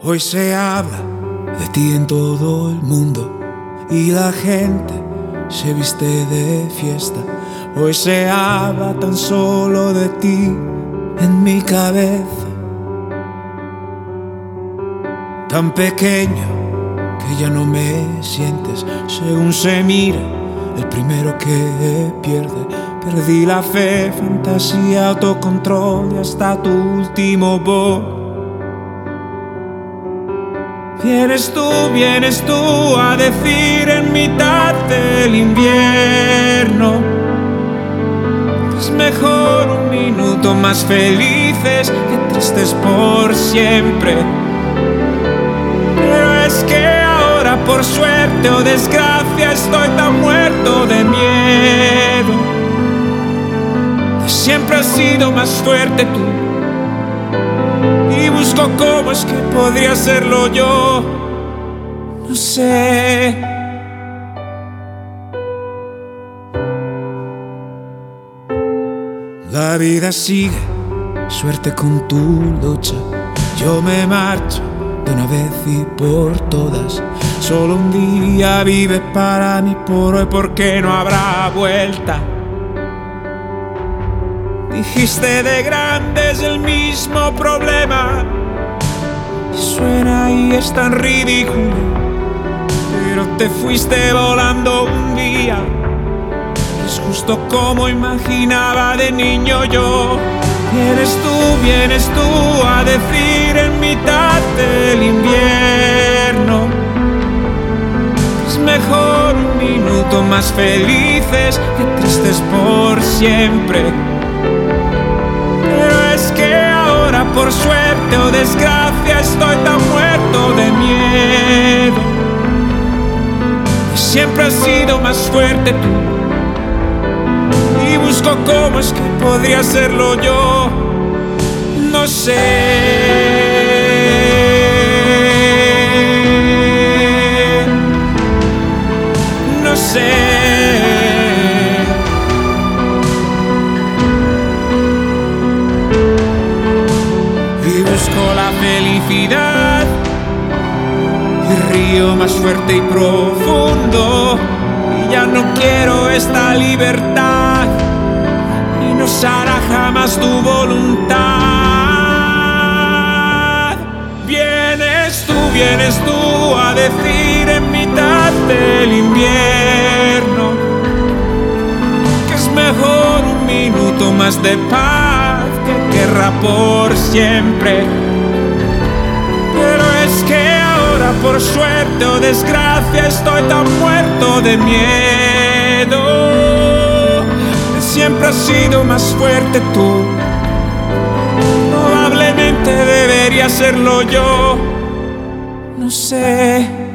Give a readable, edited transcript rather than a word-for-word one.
Hoy se habla de ti en todo el mundo y la gente se viste de fiesta. Hoy se habla tan solo de ti en mi cabeza. Tan pequeño que ya no me sientes. Según se mira, el primero que pierde. Perdí la fe, fantasía, autocontrol y hasta tu último voz. Vienes tú a decir en mitad del invierno: es mejor un minuto más felices que tristes por siempre. Pero es que ahora, por suerte o desgracia, estoy tan muerto de miedo. Siempre has sido más fuerte tú, y busco cómo es que podría serlo yo. No sé. La vida sigue, suerte con tu lucha. Yo me marcho de una vez y por todas. Solo un día vive para mí por hoy, porque no habrá vuelta. Dijiste de grandes el mismo problema, y suena y es tan ridículo, pero te fuiste volando un día. Es justo como imaginaba de niño yo. Vienes tú a decir en mitad del invierno: es mejor un minuto más felices que tristes por siempre. Por suerte o desgracia, estoy tan muerto de miedo. Siempre has sido más fuerte tú, y busco cómo es que podría serlo yo. No sé. No sé. Busco la felicidad y río más fuerte y profundo, y ya no quiero esta libertad, y no será jamás tu voluntad. Vienes tú a decir en mitad del invierno que es mejor un minuto más de paz que guerra por siempre. Pero es que ahora, por suerte o desgracia, estoy tan muerto de miedo. Siempre has sido más fuerte tú, probablemente debería serlo yo. No sé.